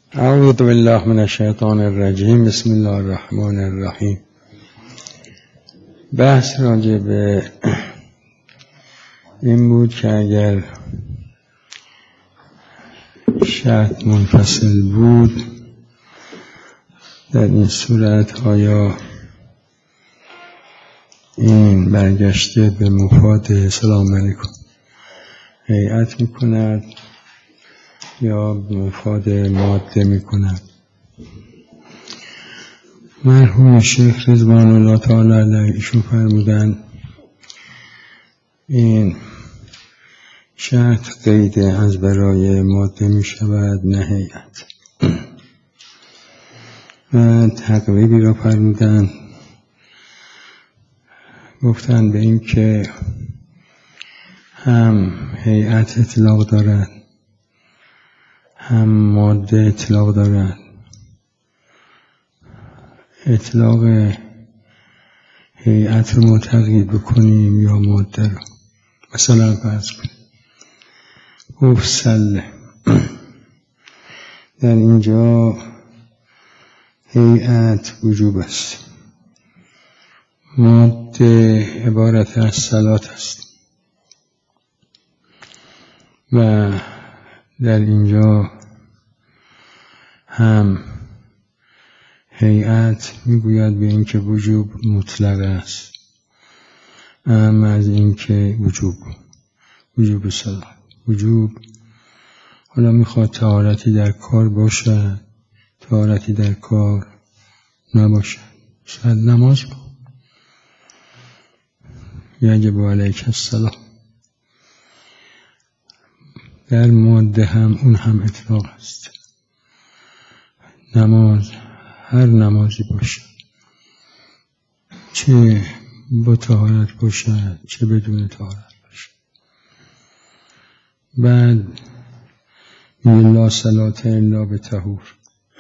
اعوذ بالله من الشیطان الرجیم. بسم الله الرحمن الرحیم. بحث راجع به این بود که اگر شرط منفصل بود در این صورت آیا این برگشته به مفاد سلام علیکم هیئت میکند یا به مفاد ماده میکند. مرحوم شیخ رضوان الله تعالی علیه ایشون فرمودن این شرط قید از برای ماده می شود نه هیئت. و تقریبی را فرمودن، گفتن به این که هم هیئت اطلاق دارد هم ماده اطلاق دارد. اطلاق هیئت رو تقیید بکنیم یا ماده رو. مثلا فرض کنیم گفت سله، در اینجا هیئت وجوب است، ماده عبارت از صلات است و در اینجا هم هیئت میگوید به این که وجوب مطلق است، اما از این که وجوب صلات وجوب حالا میخواد طهارتی در کار باشد طهارتی در کار نباشد. شاید نماز کن یجب علیک الصلاة، در ماده هم اون هم اطلاق است. نماز هر نمازی باشد، چه با طهارت باشد چه بدون طهارت باشد. بعد لا صلاة الا بطهور،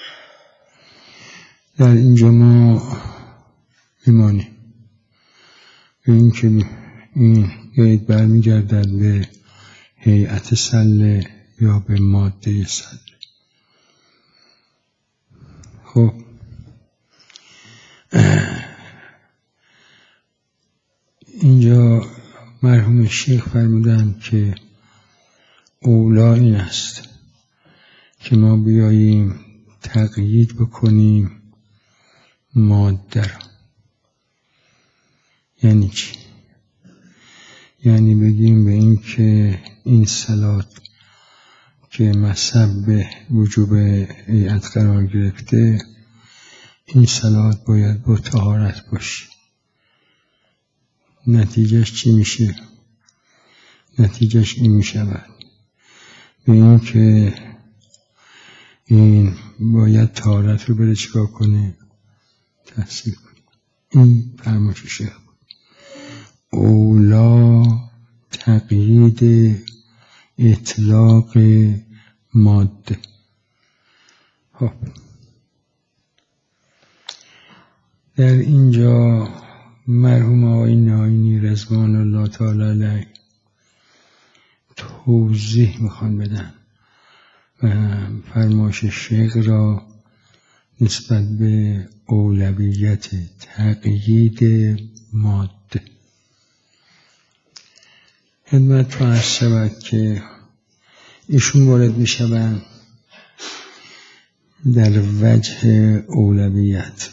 در اینجا ما میمانیم به این که این قید برمیگردد به هیئت سله یا به ماده سله. خب اینجا مرحوم شیخ فرمودن که اولا این است که ما بیاییم تقیید بکنیم ماده را. یعنی چی؟ یعنی بگیم به این که این صلات که مصب وجوب هیئت قرار گرفته، این صلات باید با طهارت باشه. نتیجهش چی میشه؟ نتیجهش این میشود به این که این باید طهارت رو بره چیکار کنه؟ تحصیل کنه. این فرمایش شیخ بود. اولا تقیید اطلاق ماده. خب در اینجا مرحوم آقای ناینی رضوان الله تعالی علیه توضیح میخوان بدن و فرمایش شیخ را نسبت به اولویت تقیید ماده خدمت رو عرض شود که ایشون وارد میشوند در وجه اولویت.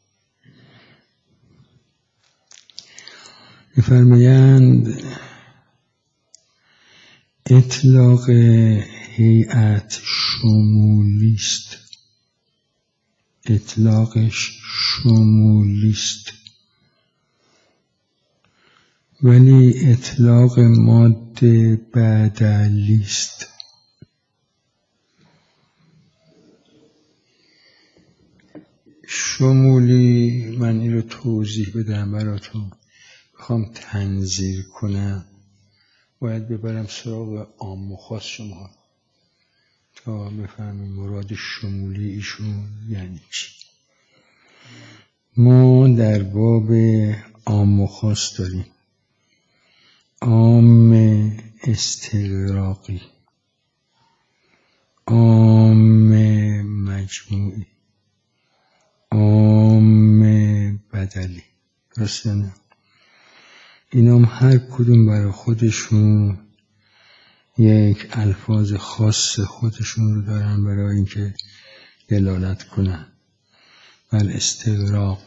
می‌فرمایند اطلاق هیئت شمولی است، اطلاقش شمولی است، ولی اطلاق ماده بدلی است. شمولی من این رو توضیح بدم براتون، میخوام تنظیر کنم باید ببرم سراغ عام و خاص شما تا بفهمیم مراد شمولی ایشون یعنی چی. ما در باب عام و خاص داریم عام استغراقی، عام مجموعی، عام بدلی. درسته نه؟ اینا هم هر کدوم برای خودشون یک الفاظ خاص خودشون رو دارن برای اینکه دلالت کنن بر استغراق،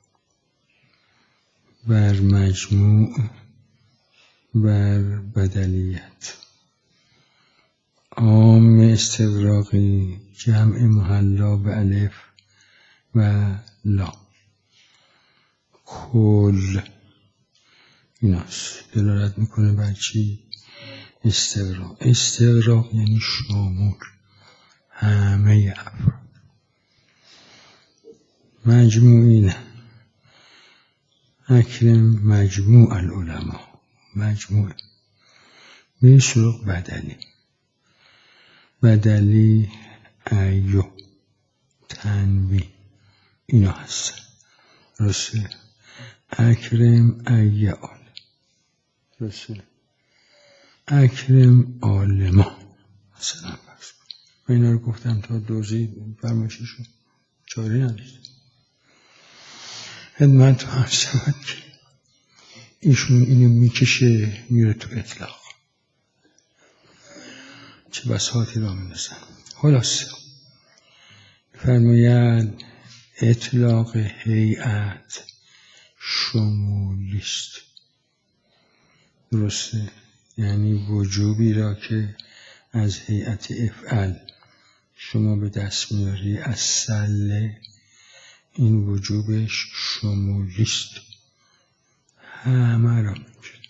بر مجموع، بر بدلیت. عام استغراقی جمع محلا به الف و لا، کل ایناست. دلالت میکنه بر چی؟ استغراق. استغراق یعنی شامل، همه افراد. مجموعی نه. اکرم مجموع العلماء، مجموع. به سراغ بدلی. بدلی ایو، تنوی، اینا هستن. درسته؟ اکرم ایعال، درسته؟ اکرم عالما، مثلا فرض کن. من اینا رو گفتم تا دوزی فرمایششون چاره نداشت. خدمت هم شود که ایشون اینو میکشه میره تو اطلاق، چه بساطی را می‌نزن. خلاصه فرماید اطلاق هیئت شمولیست. درسته؟ یعنی وجوبی را که از هیئت افعل شما به دست میاری از سله، این وجوبش شمولیست، همه را میگه.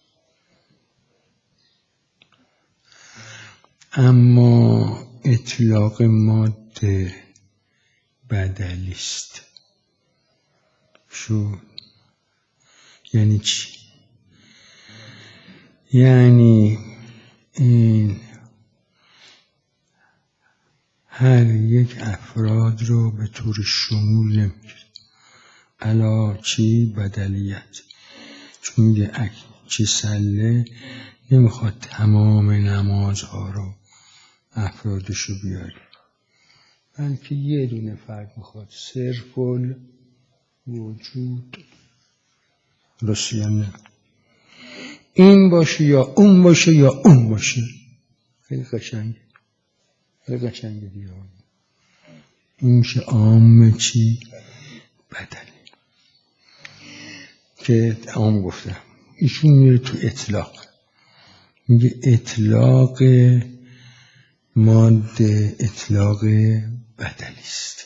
اما اطلاق ماده بدلیست. شو یعنی چی؟ یعنی این هر یک افراد رو به طور شمول نمیگیره. علا چی؟ بدلیت. چون میگه چی سله نمیخواد تمام نمازها رو افرادش رو بیاری، بلکه یه دونه فرد میخواد، صرف الوجود. درسته یا نه؟ این باشه یا اون باشه یا اون باشه. خیلی قشنگه، خیلی قشنگه دیگه. این میشه عام چی؟ بدلی. که عام گفتم ایشون میره تو اطلاق، میگه اطلاق ماده اطلاق بدلیست.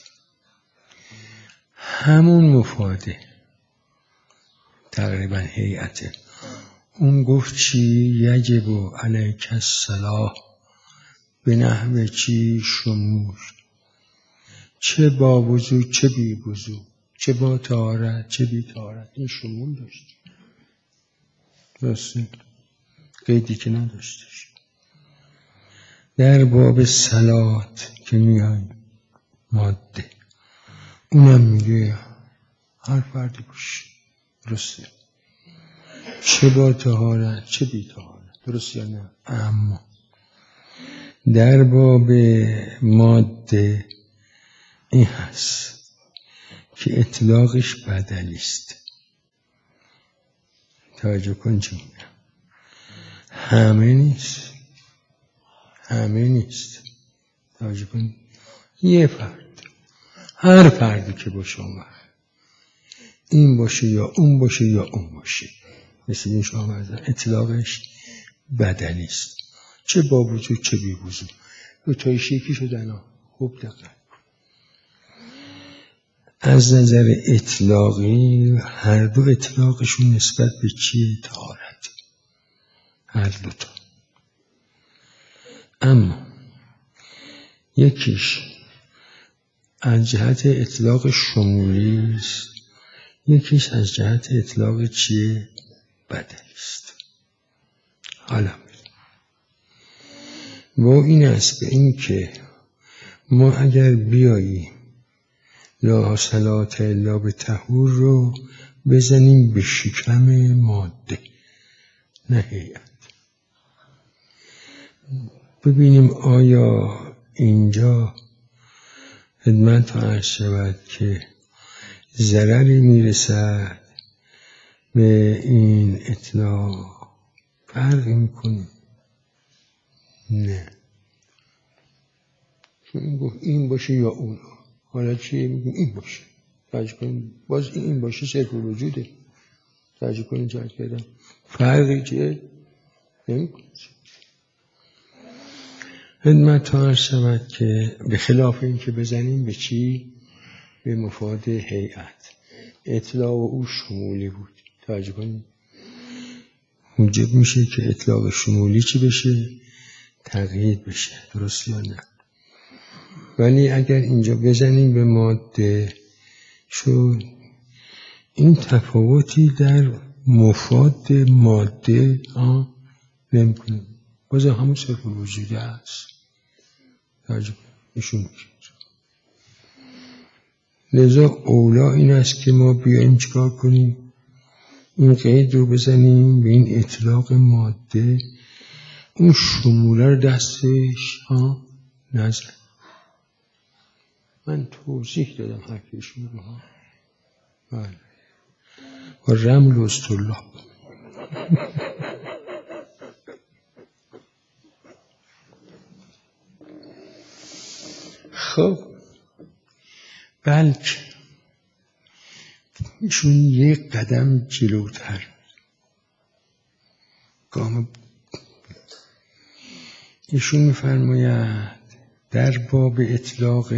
همون مفاده تقریبا هیئته. اون گفت چی؟ یجب علیک الصلاة به نحو چی؟ شمول. چه با وضو چه بی وضو، چه با طهارت چه بی طهارت، این شمول داشت. درسته؟ قیدی که نداشتش. در باب صلات که میای ماده، اونم میگه هر فردی باشه. درسته؟ چه با طهارت چه بی طهارت. درسته یا نه؟ اما در باب ماده این هست که اطلاقش بدلیست. توجه کن چه میگم. همه نیست، همه نیست. توجه کن. یه فرد، هر فردی که باشه اون وقت این باشه یا اون باشه یا اون باشه، مثل این شما برزن اطلاقش بدلیست. چه با وجود چه بی وجود. دو تایش یکی شدن ها. خوب دقت. از نظر اطلاقی هر دو اطلاقشون نسبت به چی؟ طهارت. هر دو تا. اما یکیش از جهت اطلاق شمولی است، یکیش از جهت اطلاق چیه؟ بدلیست. حالا با این است به این که ما اگر بیاییم لا صلاة الا بطهور رو بزنیم به شکم ماده، نه هیئت، ببینیم آیا اینجا خدمت عرض شود که ضرری میرسد به این اطلاق فرقی میکنه؟ نه. این باشه یا اون، حالا چیه میگیم این باشه، توجه کنید باز این باشه صرف وجوده، توجه کنید جای کردم فرقی چیه نمیکنه. خدمت عرض شود که به خلاف این که بزنیم به چی؟ به مفاد هیئت. اطلاق او شمولی بود، توجه کنید موجب میشه که اطلاق شمولی چی بشه؟ تقیید بشه، درست یا نه؟ ولی اگر اینجا بزنیم به ماده شد این تفاوتی در مفاد ماده نمیکنه، باز همون صرف وجوده است. ایشون لذا اولا این است که ما بیاییم چیکار کنیم؟ این قید رو بزنیم به این اطلاق ماده، اون شموله رو دستش نزن. من توضیح دادم حرفشون رو بله و رمل و استرلاب. خب بلکه ایشون یک قدم جلوتر گام ایشون می‌فرماید در باب اطلاق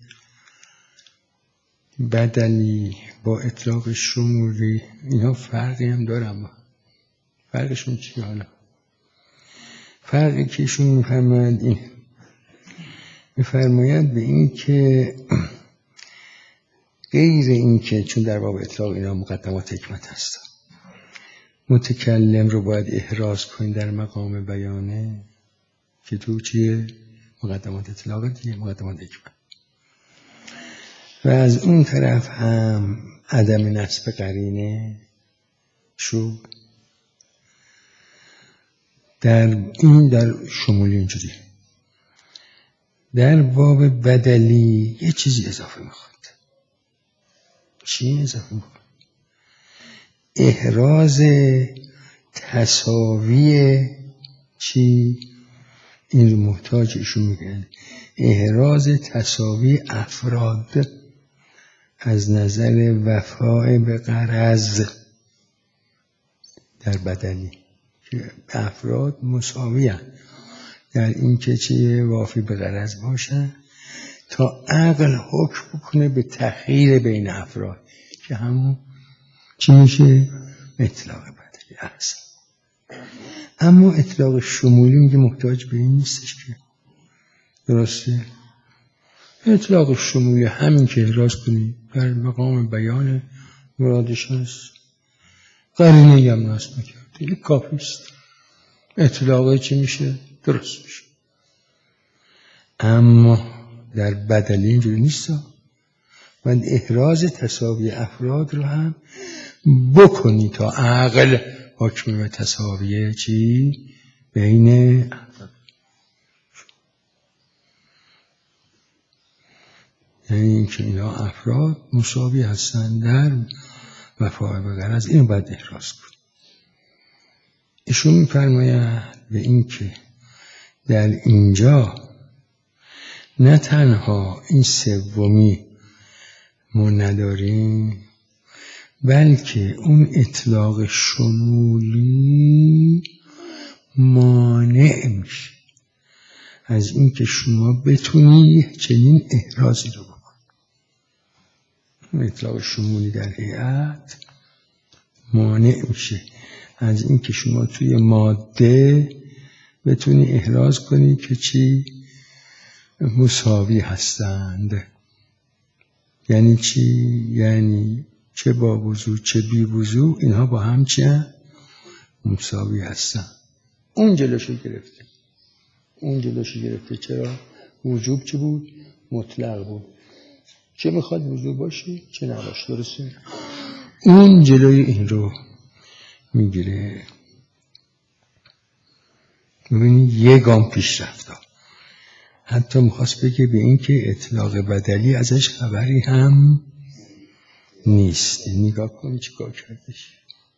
بدلی با اطلاق شمولی اینا فرقی هم دارن. فرقشون چیه حالا؟ فرقی که ایشون می‌فرماید این می‌فرماید به این که غیر این که چون در باب اطلاق اینا مقدمات حکمت هست متکلم رو باید احراز کنید در مقام بیانه که تو چیه؟ مقدمات اطلاق دیگه، مقدمات حکمت. و از اون طرف هم عدم نسب قرینه شو در شمولی اینجوری. در باب بدلی یه چیزی اضافه میخواد. چی اضافه میخواد؟ احراز تساوی چی؟ این رو محتاج ایشون میگن احراز تساوی افراد از نظر وفای به غرض در بدنی که افراد مساوی هستند در این که چیه وافی به غرض باشن تا عقل حکم بکنه به تخییر بین افراد که همون چی میشه؟ اطلاق بدلی احسن. اما اطلاق شمولی میگه محتاج به این نیستش که درسته؟ اطلاق شمولی همین که احراز کنی در مقام بیان مرادش هست قرینه هم نصب میکرد دیگه کافیست، اطلاق چی میشه؟ درست میشه. اما در بدلی اینجوری نیست، باید احراز تساوی افراد رو هم بکنی تا عقل حکم به تساوی چی؟ بین افراد. یعنی اینکه اینا افراد مساوی هستند در وفای به غرض، اینو باید احراز کن. ایشون می‌فرماید به این که در اینجا نه تنها این سومی ما نداریم بلکه اون اطلاق شمولی مانع میشه از این که شما بتونی چنین احرازی رو بکن. اطلاق شمولی در هیئت مانع میشه از این که شما توی ماده بتونی احراز کنی که چی؟ مساوی هستند. یعنی چی؟ یعنی چه با وضوع چه بی وضوع اینها با هم چی هستند؟ مساوی هستند. اون جلوشو گرفته. چرا؟ وجوب چی بود؟ مطلق بود. چه میخواد وجوب باشه چه نباشه، درسته؟ اون جلوی این رو میگیره. ببینید یه گام پیش رفت. حتی میخواست بگه به این که اطلاق بدلی ازش خبری هم نیست. نگاه کن چیکار کردش.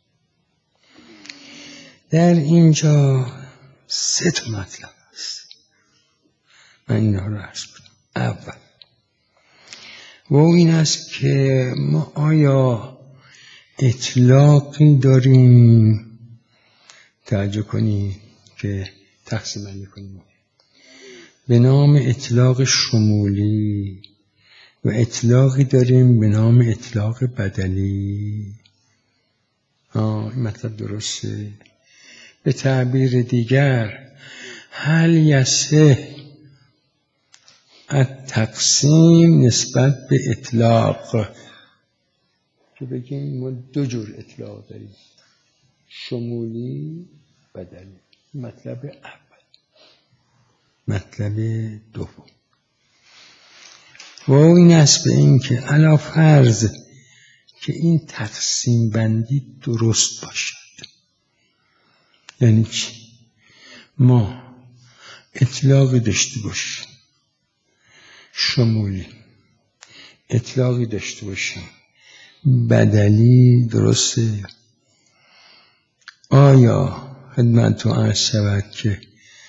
در اینجا 3 تا مطلب هست، من اینها رو عرض کنم. اول و این است که ما آیا اطلاقی داریم، توجه کنید که تقسیم بندی کنیم، به نام اطلاق شمولی و اطلاقی داریم به نام اطلاق بدلی. این مطلب درسته؟ به تعبیر دیگر هل یصح التقسیم نسبت به اطلاق، که بگیم ما 2 جور اطلاق داریم، شمولی بدلی. مطلب اول. مطلب دوم و این است به این که علی فرض که این تقسیم بندی درست باشد. یعنی چی؟ ما اطلاقی داشته باشیم شمولی، اطلاقی داشته باشیم بدلی، درسته؟ آیا خدمتتون عرض شود که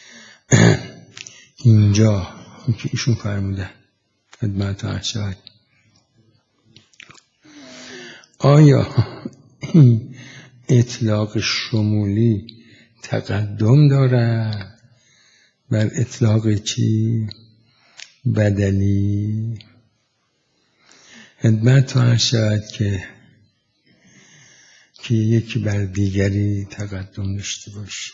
اینجا که ایشون فرمودن خدمتتون عرض شود، آیا این اطلاق شمولی تقدم دارد بر اطلاق چی؟ بدلی؟ خدمتتون عرض شود که یکی بر دیگری تقدم داشته باشه.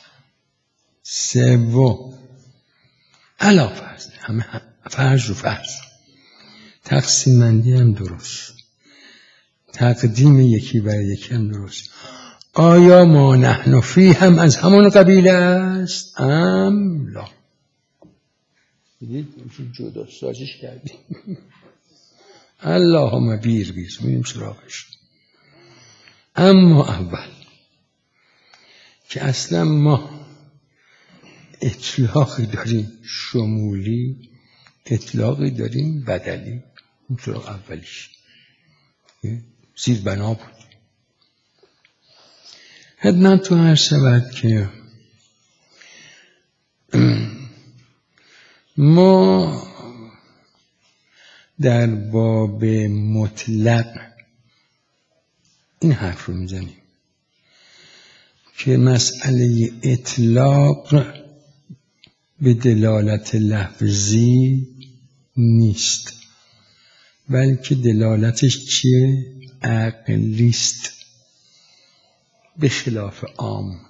سوم علی فرض، همه فرض رو فرض، تقسیم بندی هم درست، تقدیم یکی بر یکی هم درست، آیا ما نحن فی هم از همون قبیل است ام لا؟ دیدید جدا سازش کردیم. اللهم بیر میریم سراغش. اما اول که اصلا ما اطلاقی داریم شمولی، اطلاقی داریم بدلی. این سراغ اولیش زیر بنا بود. خدمتتون عرض شود که ما در باب مطلق این حرف رو میزنیم که مسئله اطلاق به دلالت لفظی نیست، بلکه دلالتش چیه؟ عقلیست، به خلاف عام.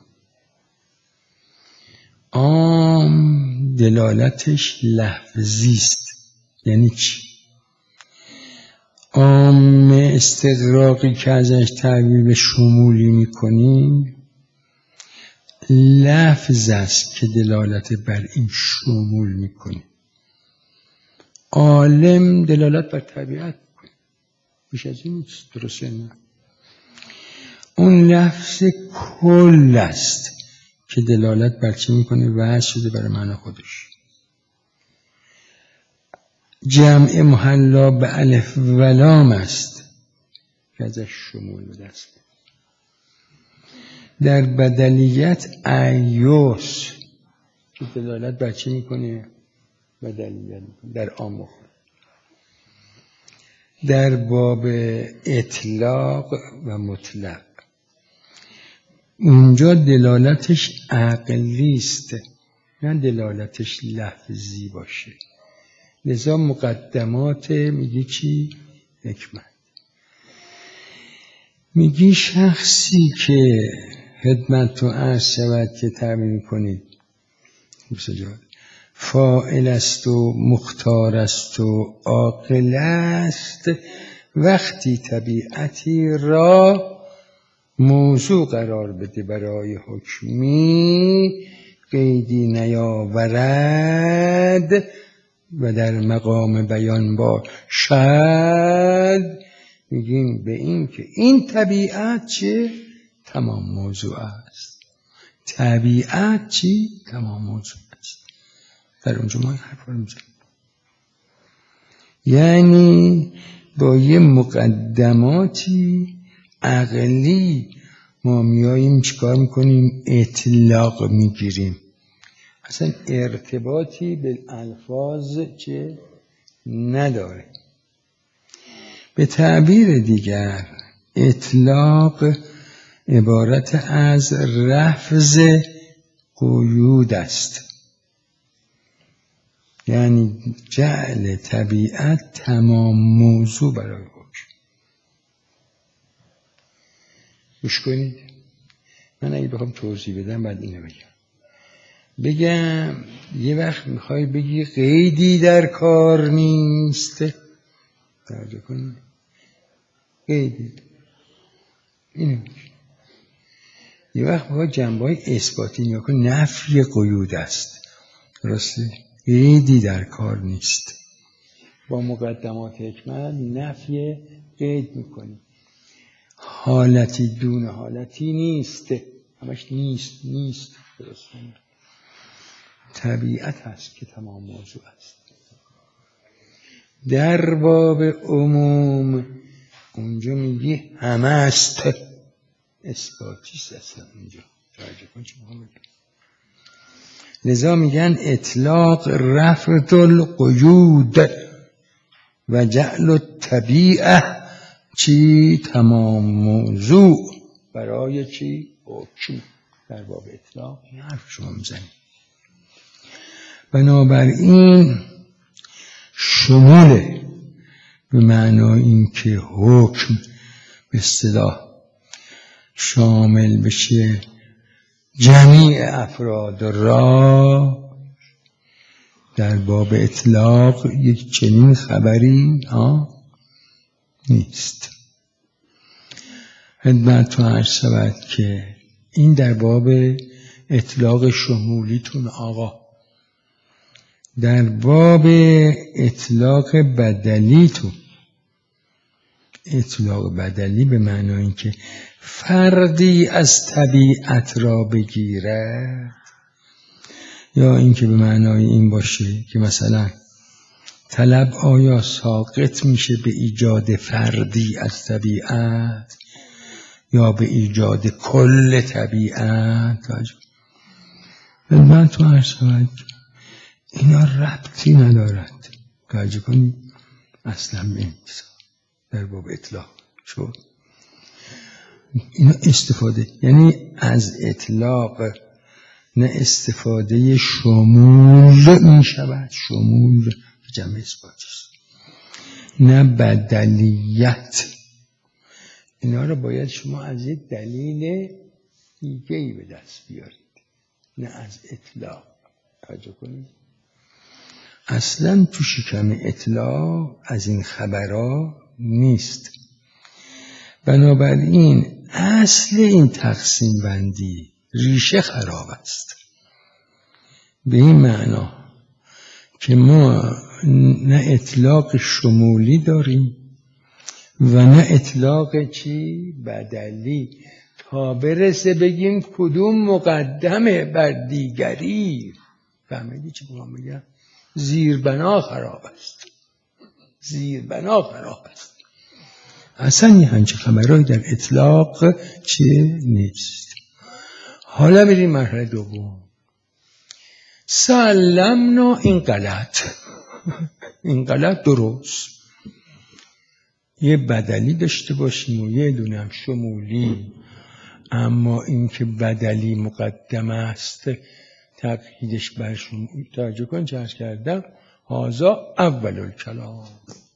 عام دلالتش لفظیست. یعنی چی؟ عام استغراقی که ازش تعبیر به شمولی میکنیم لفظ است که دلالت بر این شمول میکنه. عالم دلالت بر طبیعت میکنه، بیش از این نیست. درسته؟ نه، اون لفظ کل است که دلالت بر چی میکنه؟ وضع شده برای معنی خودش. جمع محلا به الف و لام است که ازش شمول به دست میاد. در بدلیت ایوس که دلالت بر چی میکنه؟ بدلیت میکنه در عام خود. در باب اطلاق و مطلق اونجا دلالتش عقلیست، نه دلالتش لفظی باشه. لذا مقدمات میگی چی؟ حکمت. میگی شخصی که خدمت تو عرض شود که تعبیر کنید فاعل است و مختار است و عاقل است، وقتی طبیعتی را موضوع قرار بده برای حکمی قیدی نیاورد و در مقام بیان باشد، میگیم به این که این طبیعت چه؟ تمام موضوع است. طبیعت چی؟ تمام موضوع است. در اونجا ما این حرف رو میزنیم. یعنی با یه مقدماتی عقلی ما میاییم چیکار میکنیم؟ اطلاق میگیریم. اصلا ارتباطی به الفاظ چه نداره. به تعبیر دیگر اطلاق عبارت از رفض قیود است، یعنی جعل طبیعت تمام موضوع برای حکم. گوش کنید، من اگه بخوام توضیح بدم بعد اینو بگم یه وقت میخوای بگی قیدی در کار نیست، توجه کنید، قیدی اینو میگی. یه وقت میخوای جنبه‌های اثباتی نیا کن، نفی قیود است، درسته؟ قیدی در کار نیست. با مقدمات حکمت نفی قید میکنی. حالتی دون حالتی نیست، همش نیست درسته؟ طبیعت هست که تمام موضوع است. در باب عموم اونجا میگی همه است، اثباتیست اصلا اونجا. توجه کن چی میخوام بگم. لذا میگن اطلاق رفض القیود و جعل الطبیعه چی؟ تمام موضوع برای چی؟ حکم. در باب اطلاق این حرف شما میزنید. بنابراین شموله به معنای این که حکم به اصطلاح شامل بشه جمیع افراد را، در باب اطلاق یک چنین خبری نیست. خدمتتون عرض شود که این در باب اطلاق شمولیتون آقا. در باب اطلاق بدلیتون، اطلاق بدلی به معنای این که فردی از طبیعت را بگیرد، یا این که به معنای این باشه که مثلا طلب آیا ساقط میشه به ایجاد فردی از طبیعت یا به ایجاد کل طبیعت. من تو عرض شود اینا ربطی ندارد. توجه کنید، اصلا به این در باب اطلاق شد اینا استفاده، یعنی از اطلاق نه استفاده شمول می شود، شمول جمع اثباتیست، نه بدلیت. اینا رو باید شما از یک دلیل دیگه‌ای به دست بیارید، نه از اطلاق. توجه کنید، اصلا تو شکم اطلاق از این خبرها نیست. بنابراین اصل این تقسیم بندی ریشه خراب است، به این معنا که ما نه اطلاق شمولی داریم و نه اطلاق چی؟ بدلی، تا برسه بگیم کدوم مقدمه بر دیگری. فهمیدی چی میخوام بگم؟ زیربنا خراب است، زیربنا خراب است. اصلا یه همچه خبرهایی در اطلاق چه نیست. حالا میریم مرحله دوم. سلمنا این غلط، این غلط درست. یه بدلی داشته باشیم و یه دونم شمولی، اما این که بدلی مقدم است تقییدش بر شمولی. توجه کن چه عرض کردم، هذا اول الکلام.